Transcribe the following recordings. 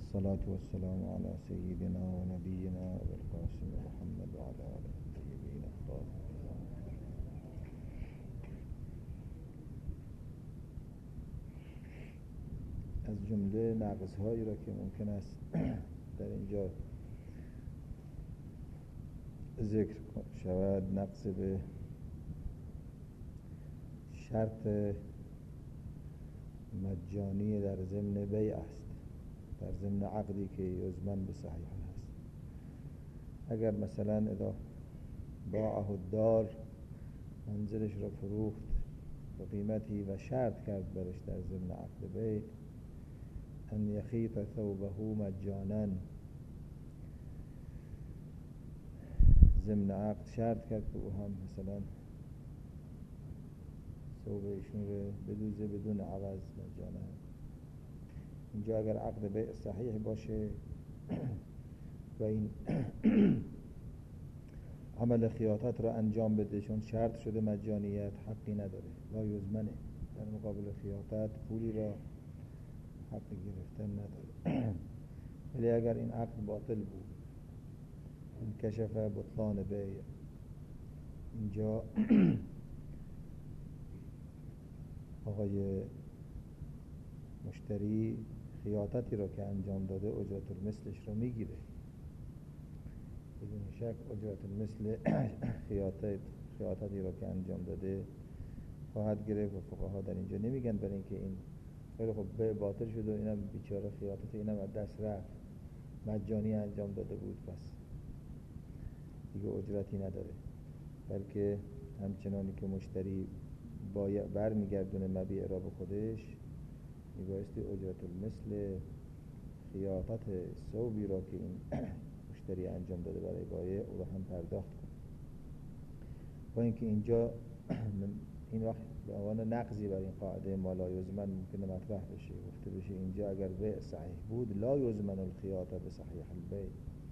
الصلاة والسلام على سيدنا ونبينا والقاسم محمد وعلى آله الطيبين الطاهرين. از جمله نقص‌هایی را که ممکن است در اینجا ذکر شود نقص به شرط مجانی در ضمن بیع است، در ضمن عقدی که یضمن به صحیح هست. اگر مثلا اذا باعه الدار، منزلش را فروخت به قیمتی و شرط کرد برش در ضمن عقد بیع ان یخیط ثوبه مجانا، ضمن عقد شرط کرد که او هم مثلا ثوب ایشون رو بدوزه بدون عوض مجانا. اینجا اگر عقد بیع صحیح باشه و این عمل خیاطت را انجام بده، چون شرط شده مجانیت، حقی نداره، لا یضمنه، در مقابل خیاطت پولی را حق گرفتن نداره. ولی اگر این عقد باطل بود، انکشف بطلان بیع، اینجا آقای مشتری خیاطتی را که انجام داده اجرت المثلش را میگیره، بدون شک اجرت المثل خیاطتی را که انجام داده خواهد گرفت و فقها در اینجا نمیگن برای اینکه این خیلی خب بیع باطل شد و اینم بیچاره خیاطت اینم از دست رفت، مجانی انجام داده بود، پس دیگه اجرتی نداره، بلکه همچنانی که مشتری بر میگردونه مبیع را به خودش، میبایستی اجرت المثل خیاطت ثوبی را که این مشتری انجام داده برای بایع او را هم پرداخت کنه. با اینکه اینجا این وقت به عنوان نقضی بر این قاعده ما لا یضمن ممکنه مطرح بشه، گفته بشه اینجا اگر بیع صحیح بود لا یضمن الخیاطه به صحیح البیع،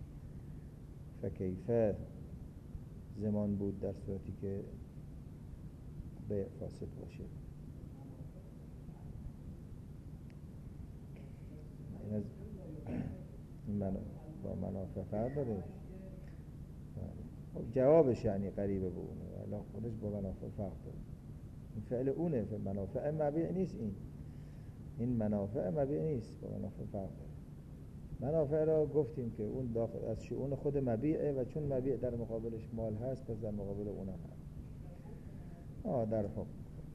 فکیف زمان بود در صورتی که بیع فاسد باشه. این از با منافع فرق داره. جوابش یعنی قریبه به اونه، ولی خودش با منافع فرق داره. این فعل اونه، منافع مبیع نیست. این منافع مبیع نیست، با منافع فرق داره. منافع را گفتیم که اون داخل از شؤون خود مبیعه و چون مبیع در مقابلش مال هست، پس در مقابل اونم هست. در حکم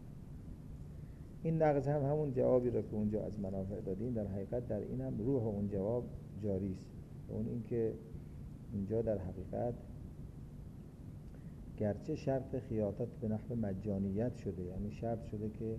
این نقض هم همون جوابی را که اونجا از منافع دادیم، در حقیقت در این هم روح اون جواب جاری است. اون این که اینجا در حقیقت گرچه شرط خیاطت به نحو مجانیت شده، یعنی شرط شده که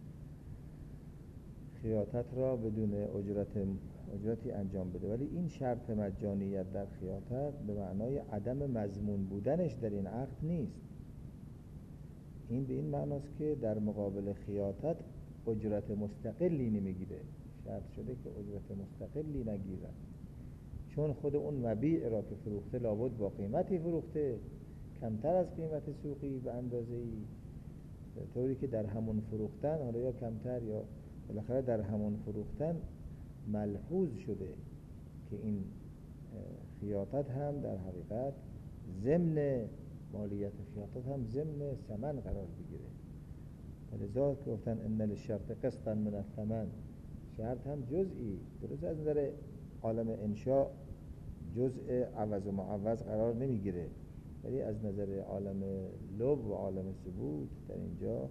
خیاطت را بدون اجرتی انجام بده، ولی این شرط مجانیت در خیاطت به معنای عدم مضمون بودنش در این عقد نیست. این به این معناست که در مقابل خیاطت اجرت مستقلی نمیگیره، شرط شده که اجرت مستقلی نگیرد، چون خود اون مبیع را که فروخته لابد با قیمتی فروخته، کمتر از قیمت سوقی به اندازه‌ای، طوری که در همون فروختن، حالا یا کمتر یا بالاخره در همون فروختن ملحوظ شده که این خیاطت هم در حقیقت ضمن مالیت خیاطت هم ضمن ثمن قرار بگیره. لذا که گفتن ان للشرط قسطا من الثمن، شرط هم جزئی، درست از نظر عالم انشاء جزء عوض و معوض قرار نمیگیره، ولی از نظر عالم لب و عالم ثبوت در اینجا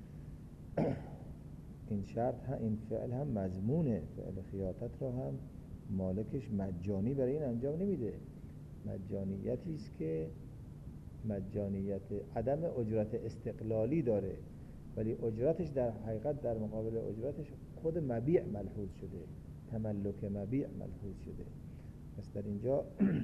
این شرط هم، این فعل هم مضمونه، فعل خیاطت را هم مالکش مجانی برای این انجام نمیده. مجانیتی است که مجانیت عدم اجرت استقلالی داره، ولی اجرتش در حقیقت در مقابل اجرتش خود مبیع ملحوظ شده، تملک مبیع ملحوظ شده. پس در اینجا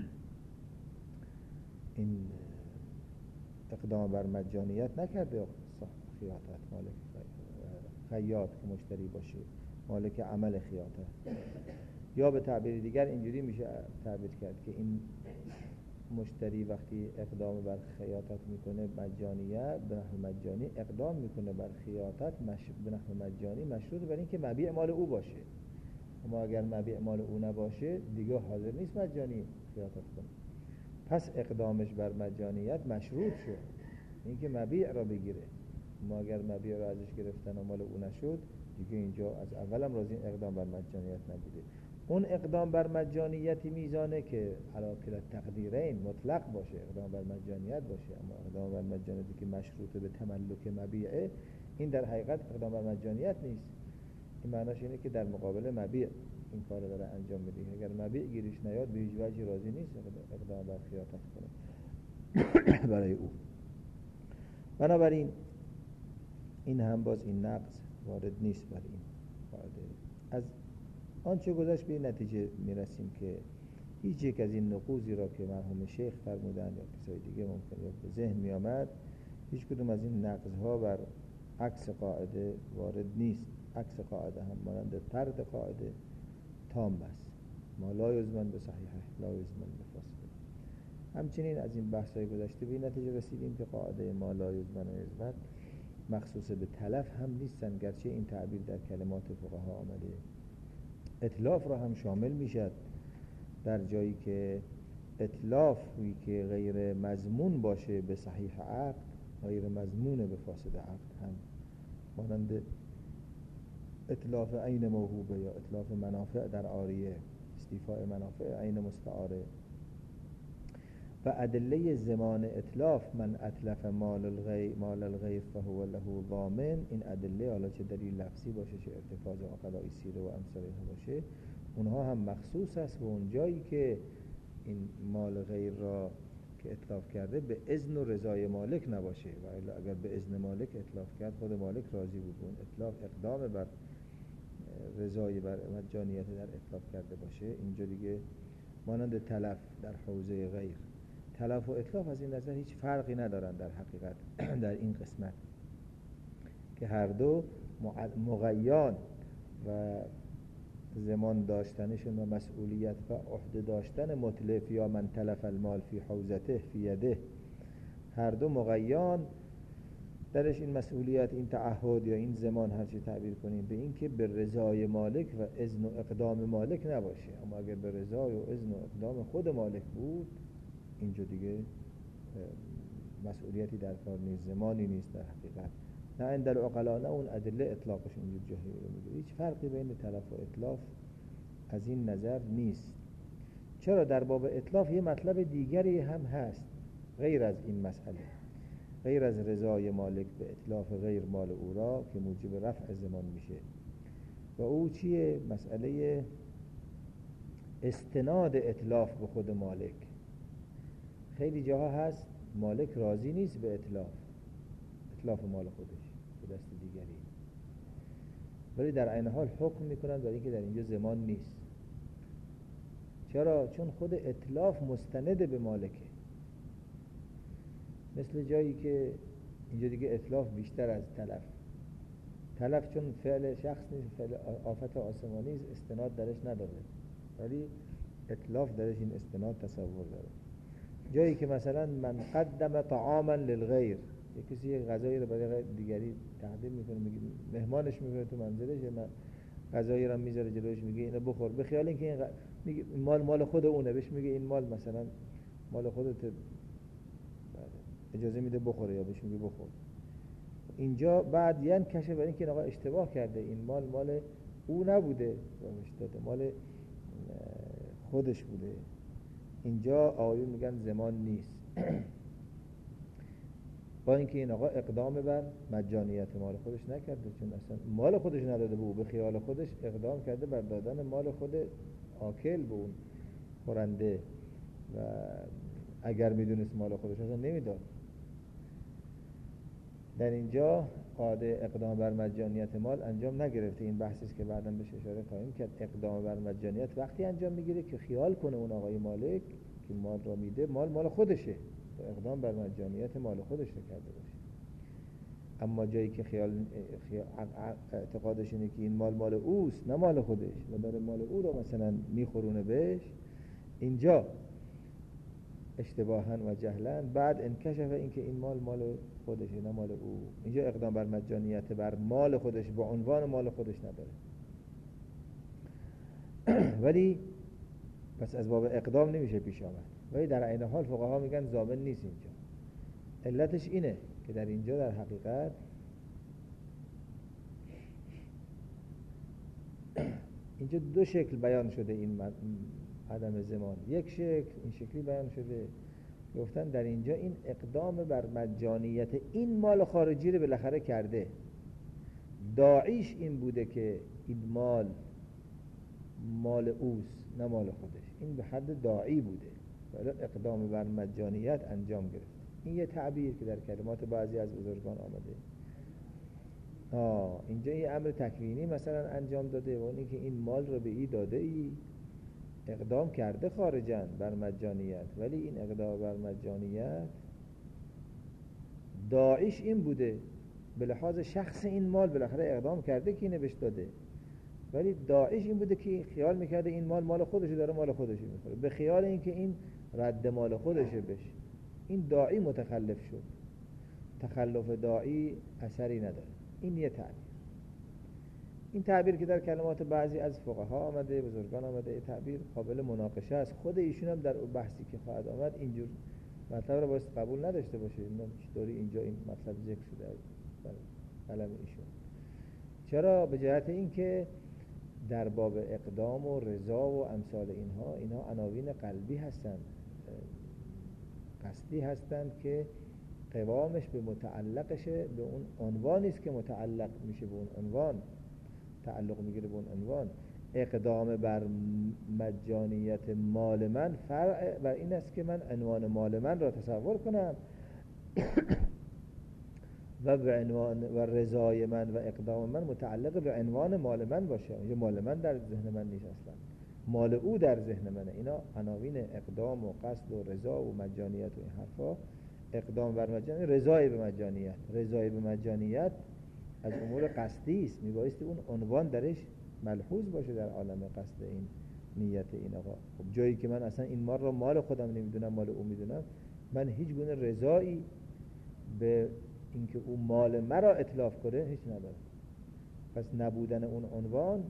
این اقدام بر مجانیت نکرده خیاطت، مالک خیاط که مشتری باشه، مالک عمل خیاطت. یا به تعبیر دیگر اینجوری میشه تعبیر کرد که این مشتری وقتی اقدام بر خیاطت میکنه مجانیه، به نحو مجانی اقدام میکنه بر خیاطت به نحو مجانی، مشروط بر این که مبیع مال او باشه. اما اگر مبیع مال او نباشه دیگه حاضر نیست مجانی خیاطت کنه. پس اقدامش بر مجانیت مشروط شد، اینکه مبیع را بگیره. اما اگر مبیع را ازش گرفتن و مال او نشد دیگه اینجا از اولم راضی اقدام بر مجانیت نبوده. اون اقدام بر مجانیتی میزانه که علی کلا تقدیرین مطلق باشه، اقدام بر مجانیت باشه. اما اقدام بر مجانیتی که مشروط به تملک مبیعه، این در حقیقت اقدام بر مجانیت نیست. این معناش اینه که در مقابل مبیع این کار داره انجام میده. اگر مبیع گیرش نیاد به هیچ وجهی راضی نیست اقدام بر خیاطت کنه برای او. بنابراین این هم باز این نقض وارد نیست بر این قاعده. از آنچه گذشت به این نتیجه میرسیم که هیچ یک از این نقوضی را که مرحوم شیخ فرمودن یا کسای دیگه ممکن به ذهن میامد، هیچ کدوم از این نقضها بر عکس قاعده وارد نیست. عکس قاعده هم مانند طرد قاعده تام است. ما لا یضمن به صحیحه لا یضمن به فاسده. همچنین از این بحث‌های گذشته به این نتیجه رسیدیم که قاعده ما لا یضمن و یضمن مخصوص به تلف هم نیستن، گرچه این تعبیر در کلمات فقها آمده. اتلاف را هم شامل میشد در جایی که اتلافی که غیر مضمون باشه به صحیح عقد، غیر مضمون به فاسد عقد هم، مانند اتلاف عین موهوبه یا اتلاف منافع در عاریه، استیفاء منافع عین مستعاره. و ادله زمان اتلاف من اتلف مال الغیر فهو له ضامن، این ادله حالا چه دلیل لفظی باشه چه ارتکاز عقلای سیره و امثال باشه، اونها هم مخصوص است به اون جایی که این مال غیر را که اتلاف کرده به اذن و رضای مالک نباشه. و اگر به اذن مالک اتلاف کرد خود مالک راضی بود، اون اتلاف اقدام بر رضای بر مجانیت در اتلاف کرده باشه، اینجا دیگه مانند تلف در حوزه غیر. تلف و اتلاف از این نظر هیچ فرقی ندارن در حقیقت در این قسمت، که هر دو مغیان و زمان داشتنشون و مسئولیت و عهده داشتن متلف یا من تلف المال فی حوزته فی یده، هر دو مغیان درش این مسئولیت، این تعهد یا این زمان هر چی تعبیر کنیم به این که به رضای مالک و اذن و اقدام مالک نباشه. اما اگر به رضای و اذن و اقدام خود مالک بود، اینجا دیگه مسئولیتی در کار نیست، زمانی نیست در حقیقت. نه عند العقلا، نه اون ادله اطلاقش اینجور جاهی رو میگه. هیچ فرقی بین تلف و اتلاف از این نظر نیست. چرا در باب اتلاف یه مطلب دیگری هم هست غیر از این مسئله، غیر از رضای مالک به اتلاف غیر مال او را که موجب رفع زمان میشه. و او چیه؟ مسئله استناد اتلاف به خود مالک. خیلی جاها هست مالک راضی نیست به اتلاف مال خودش به دست دیگری، ولی در عین حال حکم میکنن برای اینکه در اینجا زمان نیست. چرا؟ چون خود اتلاف مستند به مالکه. مثل جایی که اینجا دیگه اتلاف بیشتر از تلف چون فعل شخص نیست، فعل آفت آسمانی استناد درش نداره، ولی اتلاف درش این استناد تصور داره. جایی که مثلا من قدم طعاما للغیر، یک کسی یک غذایی رو برای دیگری تقدیم میکنه، میگه مهمانش میکنه تو منزلش، من غذایی رو میذاره جلوش میگه اینو بخور، به خیال اینکه این میگه مال خود اونه، بهش میگه این مال مثلا مال خودت، اجازه میده بخوره یا بهش میگه بخور. اینجا بعد یعنی کشه برای اینکه آقا اشتباه کرده، این مال او نبوده، مال خودش بوده. اینجا آقایون میگن زمان نیست با اینکه این آقا اقدام بر مجانیت مال خودش نکرده، چون اصلا مال خودش نداده به او، به خیال خودش اقدام کرده بر دادن مال خود آکل به اون خورنده و اگر میدونست مال خودش اصلا نمیداد. در اینجا قاعده اقدام بر مجانیت مال انجام نگرفته. این بحثی است که بعداً بهش اشاره خواهیم کرد. اقدام بر مجانیت وقتی انجام میگیره که خیال کنه اون آقای مالک که مال را میده مال خودشه، و اقدام بر مجانیت مال خودش رو کرده باشه. اما جایی که اعتقادش اینه که این مال اوست نه مال خودش و داره مال او رو مثلا میخورونه بهش، اینجا اشتباهاً و جهلاً بعد انکشف این که این مال خودشه نه مال او. اینجا اقدام بر مجانیت بر مال خودش با عنوان مال خودش نداره. ولی پس از باب اقدام نمیشه پیش آمد. ولی در عین حال فقها میگن ضامن نیست اینجا. علتش اینه که در اینجا در حقیقت اینجا دو شکل بیان شده این عدم زمان. یک شکل این شکلی بیان شده، گفتن در اینجا این اقدام بر مجانیت این مال خارجی رو بالاخره کرده، داعیش این بوده که این مال اوست نه مال خودش، این به حد داعی بوده ولی اقدام بر مجانیت انجام گرفت. این یه تعبیر که در کلمات بعضی از بزرگان آمده. اینجا این امر تکوینی مثلا انجام داده و اونی که این مال رو به ای داده ای اقدام کرده خارجاً بر مجانیت، ولی این اقدام بر مجانیت داعیش این بوده به لحاظ شخص این مال بالاخره اقدام کرده که اینو بهش داده، ولی داعیش این بوده که خیال میکرده این مال خودشه، داره مال خودشه میخوره، به خیال این که این رد مال خودشه بشه. این داعی متخلف شد. تخلف داعی اثری نداره. این یه تعبیر. این تعبیر که در کلمات بعضی از فقها آمده، بزرگان آمده، تعبیر قابل مناقشه است. خود ایشون هم در بحثی که خواهد آمد اینجور مطلب رو باید قبول نداشته باشه. چطوری اینجا این مطلب ذکر شده در قلم ایشون؟ چرا؟ به جهت این که در باب اقدام و رضا و امثال اینها عناوین قلبی هستند، قصدی هستند که قوامش به متعلقشه به اون عنوانی است که متعلق میشه به اون عنوان، تعلق میگیره به اون عنوان. اقدام بر مجانیت مال من فرع بر این است که من عنوان مال من را تصور کنم و به عنوان و رضای من و اقدام من متعلق به عنوان مال من باشه. یه مال من در ذهن من نیست اصلا، مال او در ذهن منه. اینا عناوین اقدام و قصد و رضا و مجانیت و این حرفا. اقدام بر مجانیت، رضای به مجانیت. رضای به مجانیت از امور قصدی است، میبایستی اون عنوان درش ملحوظ باشه در عالم قصد این نیت این آقا. خب جایی که من اصلا این مال را مال خودم نمیدونم، مال او میدونم، من هیچ گونه رضایی به اینکه او مال مرا اتلاف کنه هیچ ندارم. پس نبودن اون عنوان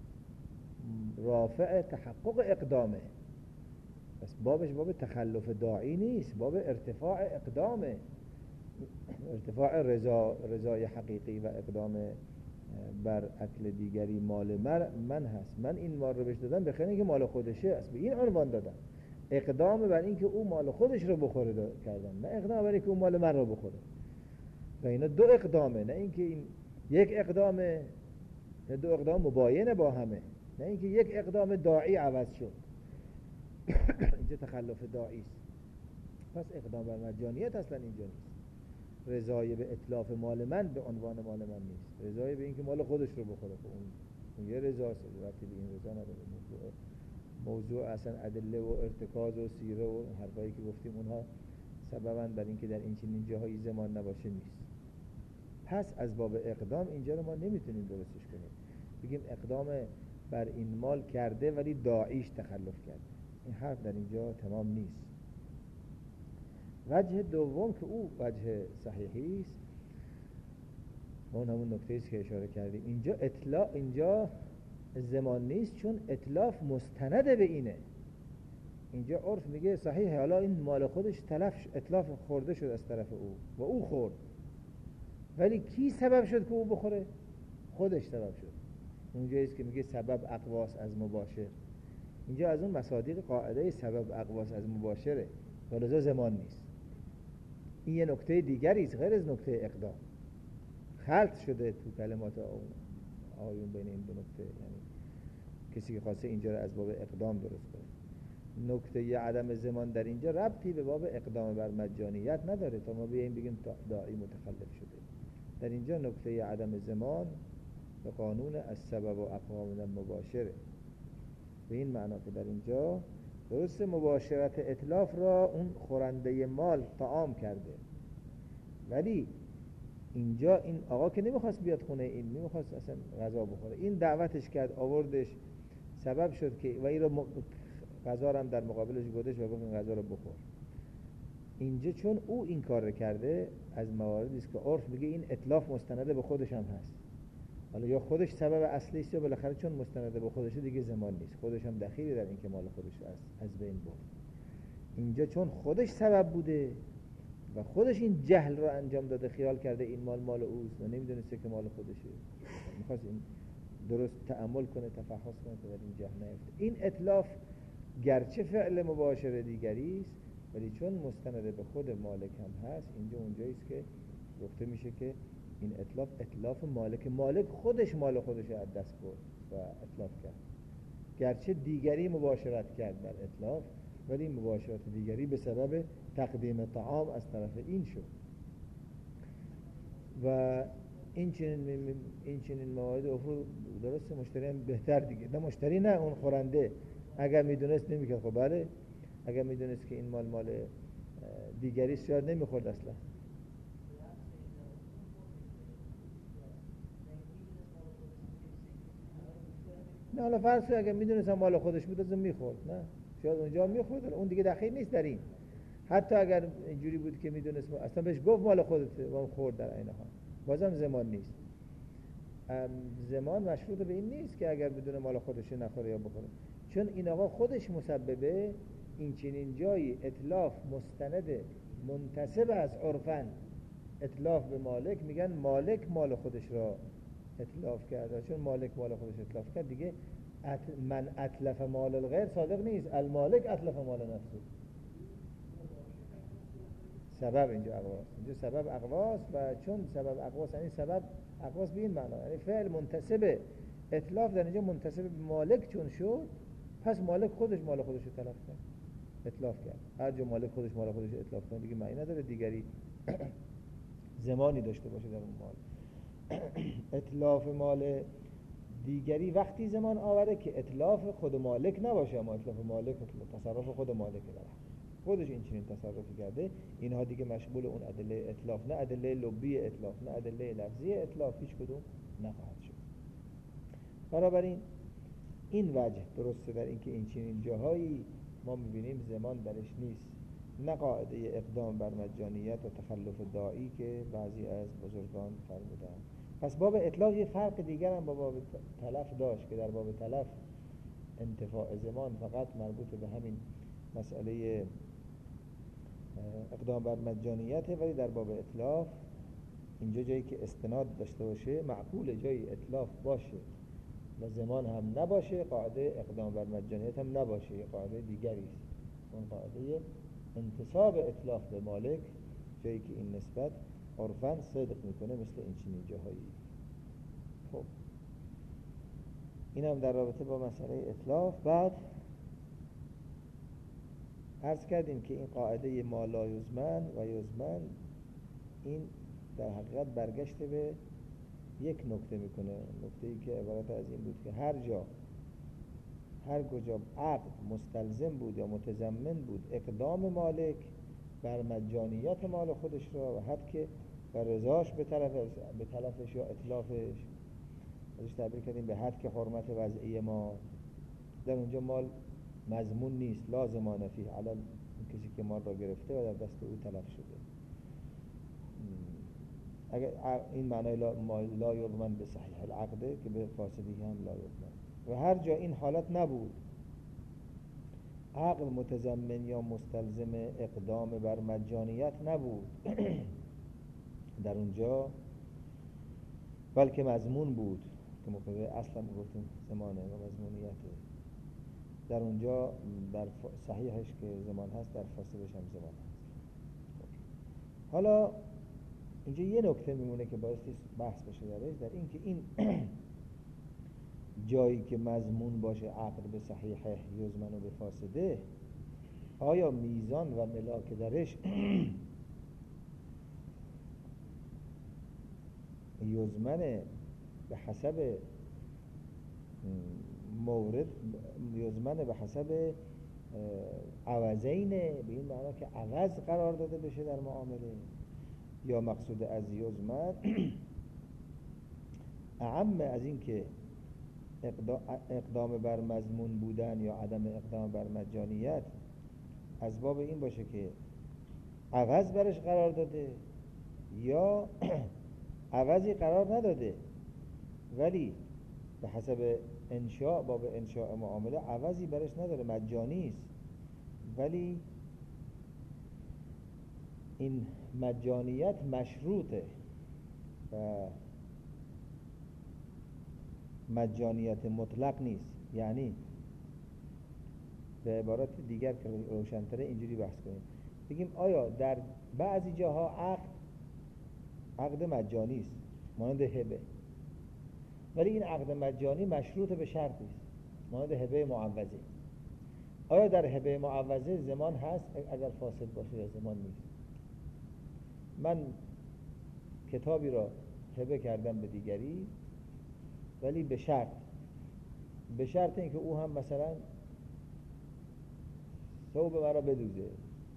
رافع تحقق اقدامه. پس بابش باب تخلف داعی نیست، باب ارتفاع اقدامه، ارتفاع رضای حقیقی و اقدام بر اکل دیگری مال من هست. من این مال رو بهش دادم به خاطر اینکه مال خودشه، است به این عنوان دادم. اقدام بر اینکه او مال خودش رو بخوره کردم، نه اقدام بر اینکه او مال من رو بخوره. و اینا دو اقدامه، نه اینکه این یک اقدامه، نه دو اقدام مباینه با همه، نه اینکه یک اقدام داعی عوض شد. اینجا تخلف داعی است. پس اقدام بر مجانیت اصلا اینجا نیست. رضای به اتلاف مال من به عنوان مال من نیست، رضای به اینکه مال خودش رو بخوره. اون یه رضاست، ربطی به این رضا نداره. موضوع اصلا ادله و ارتکاز و سیره و حرفایی که گفتیم اونها سبباً بر اینکه در این چنین جاهایی زمان نباشه نیست. پس از باب اقدام اینجا رو ما نمیتونیم درستش کنیم، بگیم اقدام بر این مال کرده ولی داعیش تخلف کرده. این حرف در اینجا تمام نیست. وجه دوم که او وجه صحیحی است، اون همون نکته است که اشاره کردیم. اینجا زمان نیست، چون اتلاف مستند به اینه. اینجا عرف میگه صحیحه، حالا این مال خودش اتلاف خورده شد از طرف او و او خورد، ولی کی سبب شد که او بخوره؟ خودش سبب شد. اونجاییست که میگه سبب اقواس از مباشر. اینجا از اون مصادیق قاعده سبب اقواس از مباشره، ولذا زمان نیست. این یه نکته دیگری است غیر از نکته اقدام. خلط شده تو کلمات آیون بین این دو نکته، یعنی کسی که خواسته اینجا رو از باب اقدام درست کنه. نکته عدم زمان در اینجا ربطی به باب اقدام بر مجانیت نداره تا ما بیاییم بگیم داعی متخلف شده. در اینجا نکته عدم زمان به قانون از سبب و اقوام مباشره، به این معنا که در اینجا درست مباشرت اتلاف را اون خورنده مال طعام کرده، ولی اینجا این آقا که نمیخواست بیاد خونه این، نمیخواست اصلا غذا بخوره، این دعوتش کرد آوردش، سبب شد که و این رو غذا رو هم در مقابلش گذاشت و گفت این غذا رو بخور. اینجا چون او این کار رو کرده، از مواردی است که عرف میگه این اتلاف مستند به خودش هم هست، حالا یا خودش سبب اصلی است یا بالاخره چون مستند به خودشه دیگه زمان نیست، خودش هم دخیلی در این که مال خودش از بین برد. اینجا چون خودش سبب بوده و خودش این جهل رو انجام داده، خیال کرده این مال اوست و نمیدونسته که مال خودشه، میخواست این درست تأمل کنه، تفحص کنه تا در این جهل نیفته. این اتلاف گرچه فعل مباشر دیگری است ولی چون مستند به خود مالک هم هست، اینجا اونجایی است که گفته میشه که این اتلاف مالک خودش مال خودش از دست برد و اتلاف کرد. گرچه دیگری مباشرت کرد در اتلاف ولی این مباشرت دیگری به سبب تقدیم طعام از طرف این شد. و این چنین موارد اخرى درسته مشتری هم بهتر دیگه، نه مشتری نه اون خورنده اگر میدونست نمیکرد. خب بله اگر میدونست که این مال دیگری شاید نمیخورد اصلا. نه حالا فرض کنید اگر میدونست مال خودش بود از میخورد، نه شاید اونجا میخورد، اون دیگه دخیل نیست در این. حتی اگر اینجوری بود که میدونست اصلا بهش گفت مال خودته و خورد در عین حال، بازم زمان نیست. زمان مشروط به این نیست که اگر بدون مال خودش نخوره یا بخوره، چون این آقا خودش مسببه. این چنین جایی اتلاف مستند منتسب از عرفن اتلاف به مالک، میگن مالک مال خودش را اتلاف کرده. چون مالک مال خودش اتلاف کرد دیگه من اتلف مال الغیر صادق نیست، المالک اتلف مال نفسه. سبب اینجا اقواس، اینجا سبب اقواس و چون سبب اقواس یعنی سبب اقواس به این معنا یعنی فعل منتسب اتلاف در اینجا منتسب به مالک چون شد، پس مالک خودش مال خودش تلف کرد، اتلاف کرد. هر جا مالک خودش مال خودش اتلاف کنه دیگه معنی نداره دیگری زمانی داشته باشه در اون مال. اتلاف مال دیگری وقتی زمان آوره که اتلاف خود مالک نباشه، اما اتلاف مالک تصرف خود مالکه، خودش این چنین تصرفی کرده. اینها دیگه مشمول اون ادله اتلاف، نه ادله لبی اتلاف، نه ادله لفظی اتلاف، هیچ کدوم نخواهد شد. بنابراین این وجه درسته در اینکه این چنین جاهایی ما میبینیم زمان درش نیست، نه قاعده اقدام بر مجانیت و تخلف داعی که بعضی از بزرگان فرمودند. پس باب اطلاق یه فرق دیگر هم با باب تلف داشت که در باب تلف انتفاع زمان فقط مربوط به همین مسئله اقدام بر مجانیته، ولی در باب اطلاف اینجا جایی که استناد داشته باشه معقول جایی اطلاف باشه و زمان هم نباشه، قاعده اقدام بر مجانیت هم نباشه، یه قاعده دیگری است. اون قاعده انتصاب اطلاف به مالک جایی که این نسبت عرفاً صدق میکنه مثل این چنین جاهایی. خب این هم در رابطه با مسئله اطلاف. بعد عرض کردیم که این قاعده ما لا یزمن و یزمن این در حقیقت برگشته به یک نکته میکنه، نکته‌ای که عبارت از این بود که هر کجا عقد مستلزم بود یا متضمن بود اقدام مالک بر مجانیت مال خودش را و حد که و رضاش به تلفش یا اتلافش، ازش تعبیر کردیم به حد که حرمت وضعی ما، در اونجا مال مضمون نیست، لازمانه فیه علل کسی که مال را گرفته و در دست او تلف شده. اگر این معنای لا یضمن به صحیح العقده که به فاسدی هم لا یضمن. و هر جا این حالت نبود، عقل متضمن یا مستلزم اقدام بر مجانیت نبود در اونجا، بلکه مضمون بود که مقتضی اصلا گفتیم زمانه و مضمونیته، در اونجا در صحیحش که زمان هست در فاسدش هم زمان هست. حالا اینجا یه نکته میمونه که بایستی بحث بشه درش، در این که این جایی که مضمون باشه عقد به صحیحه یزمن و به فاسده، آیا میزان و ملاک درش یزمن به حسب مورد، یزمن به حسب عوضین، به این معنا که عوض قرار داده بشه در معامله، یا مقصود از یزمن اعم از این که اقدام بر مضمون بودن یا عدم اقدام بر مجانیت از باب این باشه که عوض برش قرار داده یا عوضی قرار نداده ولی به حسب انشاء باب انشاء معامله عوضی برش نداره، مجانی است. ولی این مجانیت مشروطه و مجانیت مطلق نیست. یعنی به عبارت دیگر که روشن‌تره اینجوری بحث کنیم، بگیم آیا در بعضی جاها عقد مجانی است مانند هبه، ولی این عقد مجانی مشروط به شرطی است مانند هبه معوضه. آیا در هبه معوضه ضمان هست اگر فاسد باشه یا ضمان نیست؟ من کتابی را هبه کردم به دیگری ولی به شرط اینکه او هم مثلا ثوب مرا بدوزه،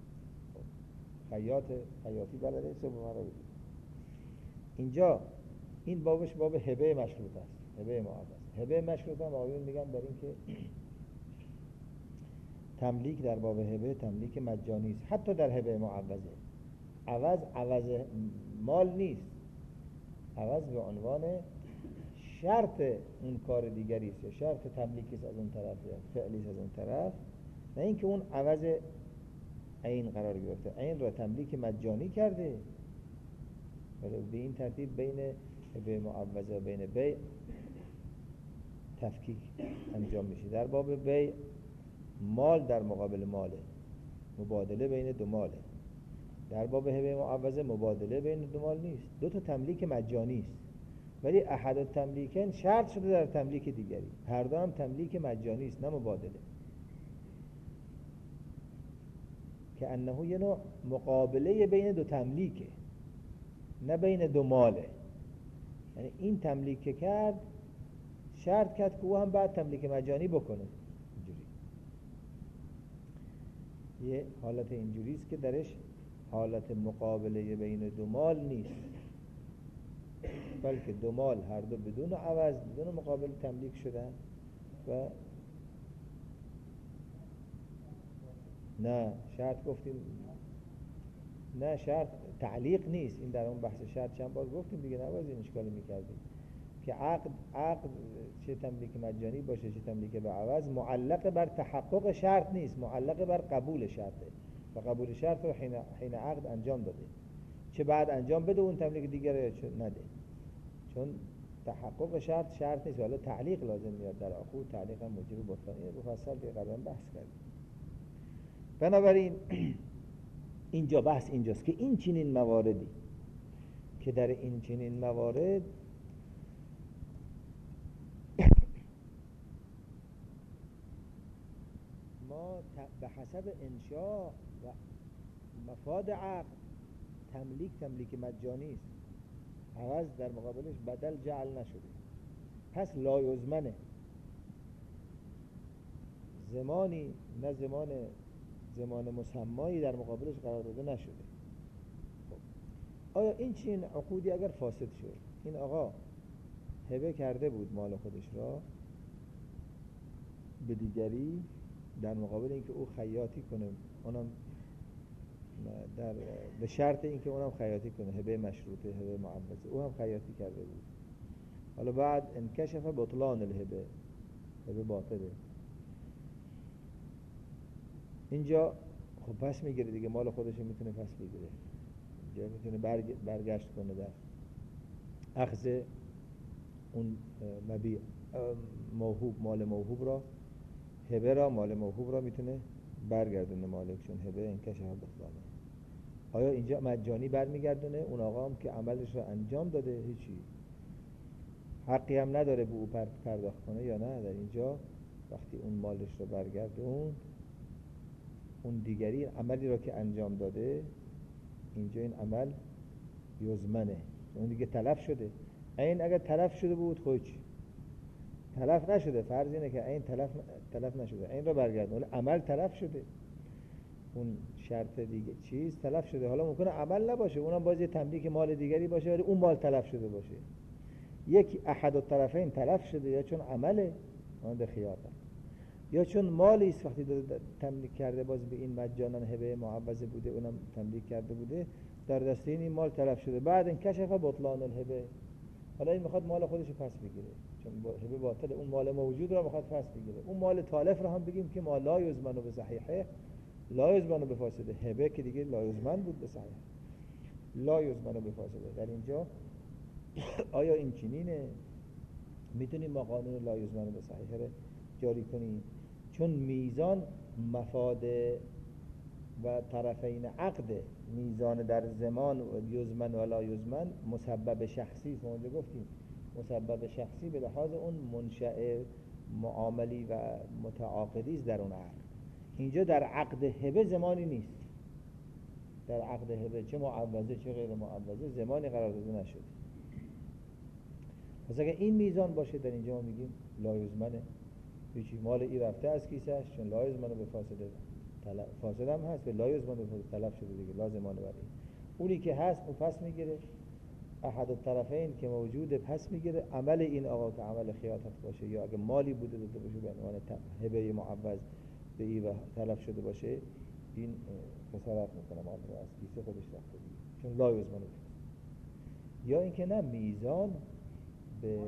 خیاطی بلده، ثوب مرا بدوزه. اینجا این بابش باب هبه مشروط است، هبه معوض. هبه مشروط هم آقایون میگن در این که تملیک در باب هبه تملیک مجانی است. حتی در هبه معوضه عوض مال نیست، عوض به عنوان شرط اون کار دیگری است، شرط تملیکی است از اون طرف یا فعلی است از اون طرف، نه اینکه اون عوض عین قرار گرفته، عین را تملیک مجانی کرده. ولی به این ترتیب بین هبه معوضه و بین بیع تفکیک انجام میشه. در باب بیع مال در مقابل ماله، مبادله بین دو ماله. در باب هبه معوضه مبادله بین دو مال نیست، دو تا تملیک مجانی است، ولی احد التملیکین شرط شده در تملیک دیگری. هر دو هم تملیک مجانی است نه مبادله، که انه یه نوع مقابله بین دو تملیکه نه بین دو ماله. یعنی این تملیک که کرد شرط کرد که او هم بعد تملیک مجانی بکنه. اینجوری یه حالت اینجوری است که درش حالت مقابله بین دو مال نیست، بلکه دو مال هر دو بدون عوض بدون مقابل تملیک شدن. و نه شرط گفتیم، نه شرط تعلیق نیست. این در اون بحث شرط چند بار گفتیم دیگه، نباید این اشکالی میکردیم که عقد چه تملیک مجانی باشه چه تملیک به عوض معلق بر تحقق شرط نیست، معلق بر قبول شرطه و قبول شرط رو حین عقد انجام داده، چه بعد انجام بده اون تملیک دیگر یا چه نده، چون تحقق شرط نیست. حالا تعلیق لازم میاد در عقود، تعلیق هم موجب بطلانی مفصل دیگه قبلا بحث کردیم. بنابراین اینجا بحث اینجاست که این چنین مواردی که در این چنین موارد ما به حسب انشاء و مفاد عقد تملیک مجانی است، عوض در مقابلش بدل جعل نشده، پس لایزمنه، زمانی نه زمان مسمایی در مقابلش قرار داده نشده. خب آیا این چنین عقودی اگر فاسد شد، این آقا هبه کرده بود مال خودش را به دیگری در مقابل اینکه او خیاطی کنه، اونم به شرط اینکه اونم خیاطی کنه، هبه مشروطه هبه معوضه، او هم خیاطی کرده بود، حالا بعد انکشف بطلان الهبه، هبه باطله، اینجا خب پس میگیره دیگه، مال خودش میتونه پس بگیره، اینجا میتونه برگشت کنه در اخذ اون مبیع موهوب، مال موهوب را، هبه را، مال موهوب را میتونه برگردونه مالک، چون هبه انکشف بطلانه. آیا اینجا مجانی برمیگردونه؟ اون آقا هم که عملش را انجام داده هیچی حقی هم نداره به او پرداخت کنه یا نه؟ در اینجا وقتی اون مالش را برگردون، اون دیگری عملی را که انجام داده، اینجا این عمل یزمنه، اون دیگه تلف شده. این اگر تلف شده بود خوچ تلف نشده، فرض اینه که این تلف نشده، این را برگردون، عمل تلف شده، اون شرط دیگه چیز تلف شده. حالا ممکنه عمل نباشه، اونم باز یه تملیک مال دیگری باشه ولی اون مال تلف شده باشه، یک احد الطرفین تلف شده، یا چون عمله مانند خیاطه، یا چون مالی است وقتی تملیک کرده باز به این مجانا هبه معوضه بوده، اونم تملیک کرده بوده، در دسته این مال تلف شده، بعد این کشف بطلان الهبه، حالا این میخواد مال خودش رو پس بگیره، چون هبه باطل، اون مال موجود رو میخواد پس بگیره. اون مال تالف رو هم بگیم که ما لا یضمن به صحیحه لا یضمن به فاسده، هبه که دیگه لا یضمن بود به صحیح، لا یضمن به فاسده. در اینجا آیا این چنینه؟ میتونیم ما قانون لا یضمن به صحیحه رو جاری کنیم؟ چون میزان مفاد و طرفین عقد، میزان در زمان یزمن و لا یزمن مسبب شخصی است. ما اونجا گفتیم مسبب شخصی به لحاظ اون منشأ معاملی و متعاقدی است در اون عقد. اینجا در عقد هبه زمانی نیست، در عقد هبه چه معوضه چه غیر معوضه زمانی قرار داده نشده. پس اگه این میزان باشه در اینجا ما میگیم لا یزمنه، هیچی مال ای رفته از کیسش، چون لا یزمنه به فاسده، فاسد هم هست به لا یزمنه به طلب شده دیگه، لازمانه برای اونی که هست اون پس میگیره، احد الطرفین که موجوده پس میگیره. عمل این آقا که عمل خیاطت باشه یا اگه مالی بوده داده باشه به عنوان هبه معوض به ای و طلب شده باشه، این خسارت میکنه مال رو از کیسه خودش رفته دیگه، چون لا یزمنه. یا اینکه نه میزان به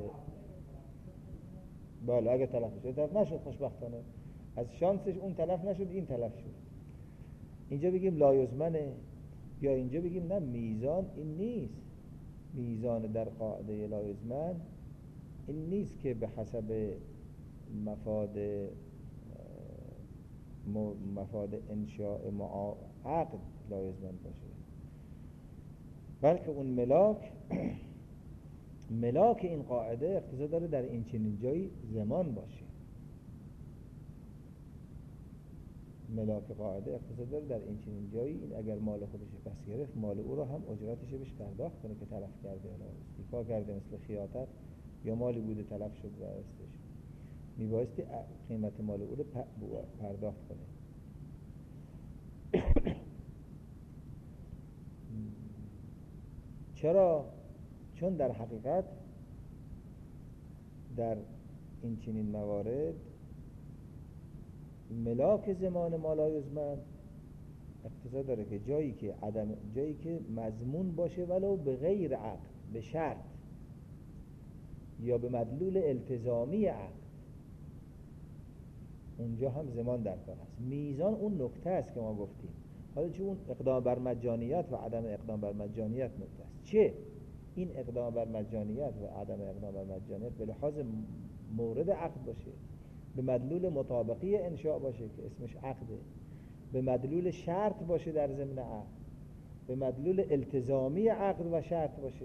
بله اگه تلف شد، تلف نشد خوشبختانه، از شانسش اون تلف نشد این تلف شد، اینجا بگیم لا یزمنه. یا اینجا بگیم نه میزان این نیست، میزان در قاعده لا یزمن این نیست که به حسب مفاد انشاء عقد لا یزمن باشه، بلکه اون ملاک این قاعده اقتضا داره در این چنین جایی زمان باشه. ملاک قاعده اقتضا داره در این چنین جایی این اگر مال خودش پس گرفت مال او رو هم اجرتش بهش پرداخت کنه که تلف کرده یا استیفا کرده، مثل خیاطت یا مالی بوده تلف شد و استش میبایستی قیمت مال او رو پرداخت کنه. چرا؟ چون در حقیقت در این چنین موارد ملاک زمان ما لا یزمن اقتضا داره که جایی که مضمون باشه ولو به غیر عقد، به شرط یا به مدلول التزامی عقد، اونجا هم زمان در کار هست. میزان اون نکته است که ما گفتیم. حالا چون اون اقدام بر مجانیت و عدم اقدام بر مجانیت نکته است، چه این اقدام بر مجانیت و عدم اقدام بر مجانیت به لحاظ مورد عقد باشه، به مدلول مطابقی انشاء باشه که اسمش عقده، به مدلول شرط باشه در ضمن عقد، به مدلول التزامی عقد و شرط باشه.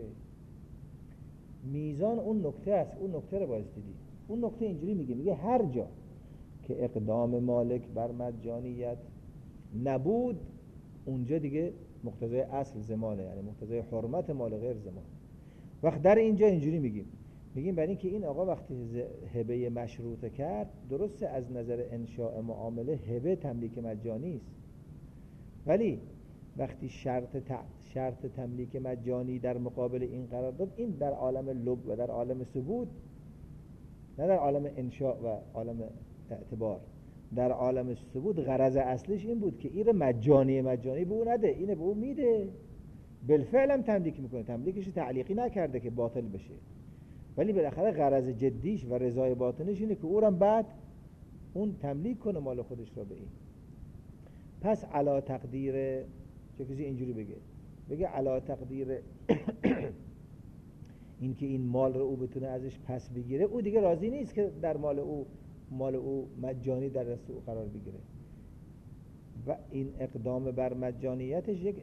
میزان اون نکته است، اون نکته رو باید دید. اون نکته اینجوری میگه هر جا که اقدام مالک بر مجانیت نبود اونجا دیگه مقتضای اصل زمانه، یعنی مقتضای حرمت مال غیر زمان. وقت در اینجا اینجوری میگیم برای اینکه این آقا وقتی هبه مشروطه کرد، درسته از نظر انشاء معامله هبه تملیک مجانی است، ولی وقتی شرط تملیک مجانی در مقابل این قرار داد، این در عالم لب و در عالم ثبوت، نه در عالم انشاء و عالم اعتبار. در عالم ثبوت غرض اصلش این بود که این مجانی به او نده، اینه به او میده، بالفعل هم تملیک میکنه، تملیکش تعلیقی نکرده که باطل بشه، ولی بالاخره غرض جدیش و رضای باطنش اینه که او هم بعد اون تملیک کنه مال خودش را به این. پس علا تقدیر، چه کسی اینجوری بگه علا تقدیر این که این مال رو او بتونه ازش پس بگیره، او دیگه راضی نیست که در مال او مجانی در دست او قرار بگیره و این اقدام بر مجانیتش یک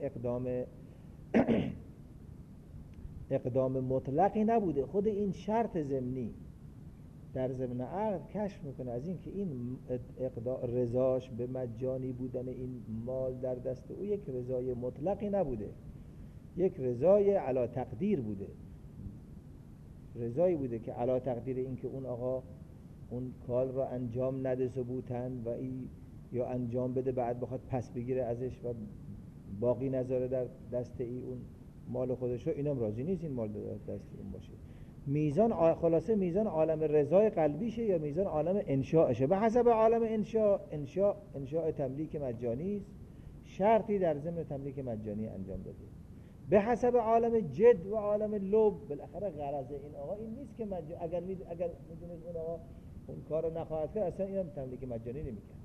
اقدام مطلقی نبوده. خود این شرط ضمنی در ضمن عقد کشف میکنه از این که این رضاش به مجانی بودن این مال در دست او یک رضای مطلقی نبوده، یک رضای علا تقدیر بوده، رضایی بوده که علا تقدیر این که اون آقا اون کار را انجام نده ثبوتن و یا انجام بده بعد بخواد پس بگیره ازش و باقی نذاره در دست اون مال خودش رو، اینم راضی نیست این مال در دست اون باشه. میزان خلاصه میزان عالم رضای قلبیشه یا میزان عالم انشاءشه. به حسب عالم انشاء تملیک مجانی است، شرطی در ضمن تملیک مجانی انجام داده. به حسب عالم جد و عالم لب. بالاخره غرض این آقا این نیست که اگر میدونید اون آقا اون کار رو نخواهد کرد اصلا اینم تملیک مجانی نمیکرد.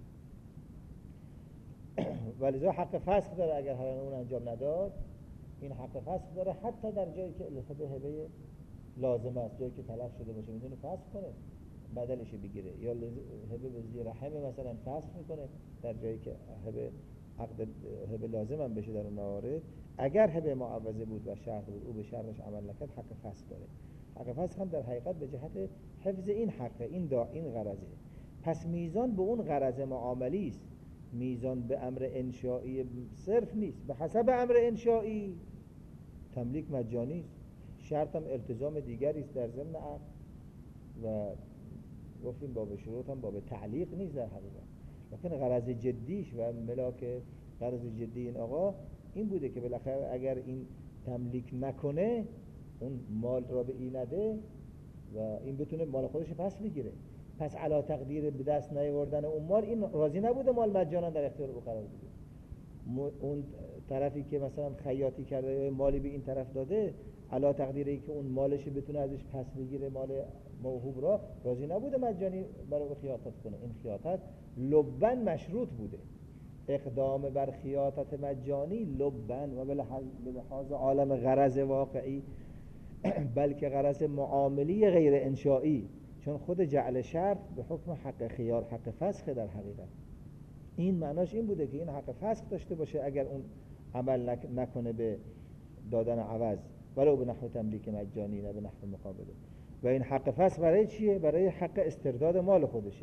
ولذا حق فسخ داره اگر هر اون انجام نداد. این حق فسخ داره حتی در جایی که هبه لازم است، جایی که تلف شده باشه میتونه فسخ کنه بدلش بگیره، یا هبه به زیر رحم مثلا فسخ میکنه در جایی که هبه لازم هم بشه. در اون موارد اگر هبه معوضه بود و شرط بود او به شرطش عمل نکرد حق فسخ داره. حق فسخ هم در حقیقت به جهت حفظ این حقه، این غرضه. پس میزان به اون غرض معاملی است، میزان به امر انشائی صرف نیست. به حسب امر انشائی تملیک مجانی است، شرط هم التزام دیگری است در ضمن عقد و گفتیم باب شروط هم باب تعلیق نیست در حقیقت. لکن غرض جدیش و ملاک غرض جدی این آقا این بوده که بالاخره اگر این تملیک نکنه اون مال را به این نده و این بتونه مال خودش پس بگیره. پس علا تقدیر به دست نیاوردن اون مال، این راضی نبوده مال مجانا در اختیار او قرار بگیره. اون طرفی که مثلا خیاطی کرده یا مالی به این طرف داده علا تقدیری که اون مالش بتونه ازش پس بگیره، مال موهوب را راضی نبوده مجانی برای خیاطت کنه. این خیاطت لبن مشروط بوده. اقدام بر خیاطت مجانی لبن و به لحاظ عالم غرض واقعی بلکه غرض معاملی غیر انشائی، چون خود جعل شرط به حکم حق خیار حق فسخ در حقیقت. این معناش این بوده که این حق فسخ داشته باشه اگر اون عمل نکنه به دادن عوض، ولو به نحو تملیک مجانی نه به نحو مقابله. و این حق فسخ برای چیه؟ برای حق استرداد مال خودشه.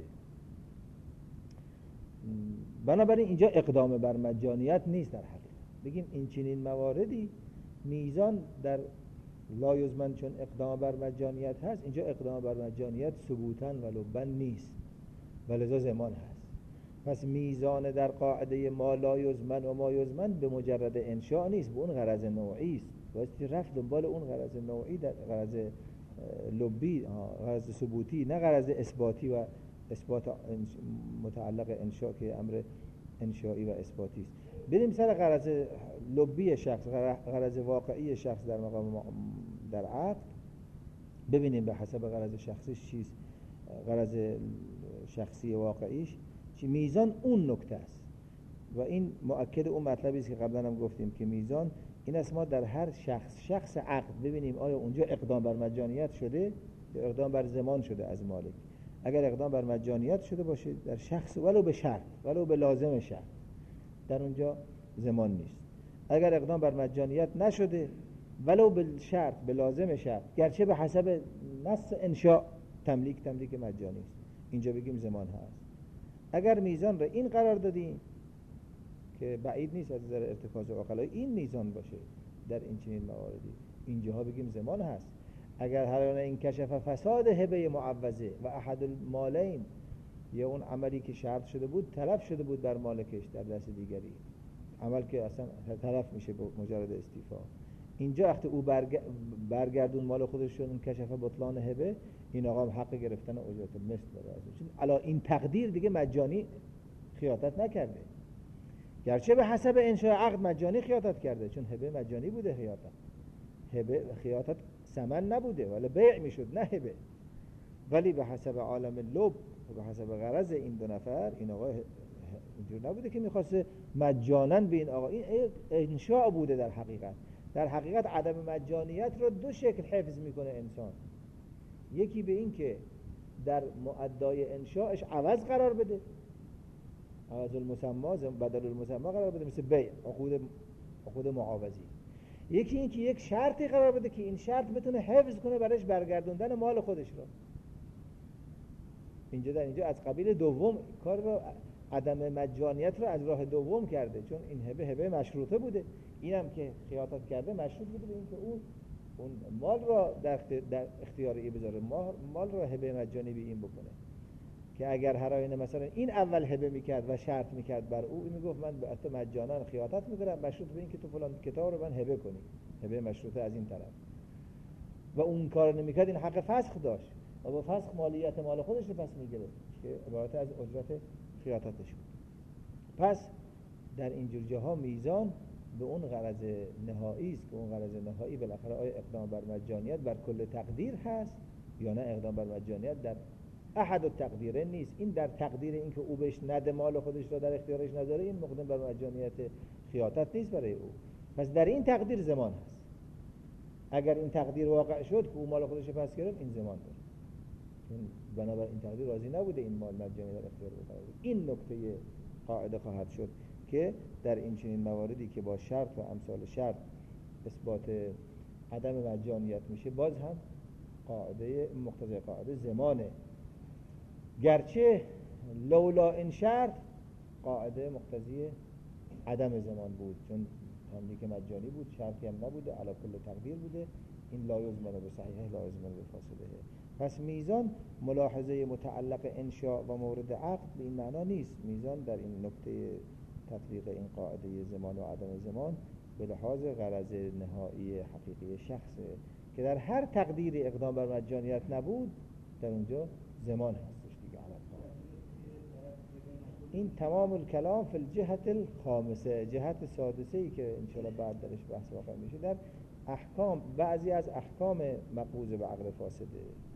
بنابراین اینجا اقدام بر مجانیت نیست در حقیقت. بگیم این چنین مواردی میزان در لا یزمن چون اقدام بر مجانیت هست، اینجا اقدام بر مجانیت ثبوتاً و لبن نیست ولذا زمان هست. پس میزان در قاعده ما لا یزمن و ما یزمن به مجرد انشاء نیست، به اون غرض نوعی است. واسه رفت دنبال اون غرض نوعی در غرض لبی، غرض ثبوتی، نه غرض اثباتی و اثبات متعلق انشاء که امر انشائی و اثباتی است. بریم سر غرض لبی شخص، غرض واقعی شخص در مقام در عقد، ببینیم به حسب غرض شخصیش چیست. غرض شخصی واقعیش چی؟ میزان اون نکته است و این مؤکد اون مطلبی است که قبلا هم گفتیم که میزان این است ما در هر شخص عقد ببینیم آیا اونجا اقدام بر مجانیت شده یا اقدام بر ضمان شده از مالک. اگر اقدام بر مجانیت شده باشه در شخص ولو به شرط ولو به لازم شرط، در اونجا ضمان نیست. اگر اقدام بر مجانیت نشده ولو به شرط به لازم شرط، گرچه به حسب نص انشاء تملیک مجانی است، اینجا بگیم ضمان هست. اگر میزان را این قرار دادیم که بعید نیست از نظر ارتکاز عقلای این میزان باشه در این چنین مواردی، اینجاها بگیم ضمان هست. اگر هر این کشف فساد هبه معوضه و احد المالین، یا اون عملی که شرط شده بود تلف شده بود بر مالکش در دست دیگری، عمل که اصلا تلف میشه با مجرد استیفا، اینجا وقتی او برگردون مال خودش شد اون کشف بطلان هبه، این آقا حق گرفتن اجرت مثل داره ازش. چون علا این تقدیر دیگه مجانی خیاطت نکرده، گرچه به حسب انشاء عقد مجانی خیاطت کرده، چون هبه مجانی بوده خیاطت، هبه خیاطت ثمن نبوده ولی بیع میشد نه هبه. ولی به حسب عالم لب و به حسب غرض این دو نفر این آقا اینجور نبوده که میخواسته مجانا به این آقا، این انشاء بوده در حقیقت. در حقیقت عدم مجانیت رو دو شکل حفظ میکنه انسان، یکی به این که در مؤدای انشاءش عوض قرار بده، عوض المسما بدل المسما قرار بده، مثل بیع عقود معاوضی. یکی این که یک شرطی قرار بده که این شرط بتونه حفظ کنه برایش برگردوندن مال خودش رو. اینجا از قبیل دوم کار رو، عدم مجانیت رو از راه دوم کرده، چون این هبه مشروطه بوده، اینم که خیاطت کرده مشروط بوده به این که اون مال را در اختیار ای بذاره، مال را هبه مجانی به این بکنه. که اگر هر آینه مثلا این اول هبه میکرد و شرط میکرد بر او، میگفت من به تو مجانا خیاطت میکنم مشروط به این که تو فلان کتاب رو من هبه کنی، هبه مشروطه از این طرف، و اون کار نمیکرد این حق فسخ داشت و با فسخ مالیت مال خودش رو پس میگرفت که عبارت از اجرت خیاطتش بود. پس در اینجور جاها میزان به اون غرض نهایی است که اون غرض نهایی بالاخره آیا اقدام بر مجانیت بر کل تقدیر هست یا نه اقدام بر مجانیت در احد التقدیره نیست. این در تقدیر این که او بهش نده مال خودش را در اختیارش نداره، این مقدم بر مجانیت خیاطت نیست برای او. پس در این تقدیر زمان هست. اگر این تقدیر واقع شد که او مال خودش پس گرفت، این زمان داره، چون بنابر این تقدیر راضی نبوده این مال مجانی در اختیار او قرار بده. این نکته قاعده خواهد شد که در این چنین مواردی که با شرط و امثال شرط اثبات عدم مجانیت میشه، باز هم قاعده مقتضی قاعده زمانه، گرچه لولا این شرط قاعده مقتضی عدم زمان بود، چون تملیک مجانی بود، شرطی هم نبوده، علی کل تقدیر بوده. این لا یضمن به صحیحه لا یضمن به فاسده. پس میزان ملاحظه متعلق انشاء و مورد عقد به این معنا نیست. میزان در این نکته تطبیق این قاعده زمان و عدم زمان به لحاظ غرض نهایی حقیقی شخصه که در هر تقدیری اقدام بر مجانیت نبود، در اونجا زمان هستش دیگه. این تمام الکلام فی الجهت الخامسه، جهت سادسه ای که انشاءالله بعد درش بحث واقع میشه در احکام، بعضی از احکام مقبوض به عقل فاسده.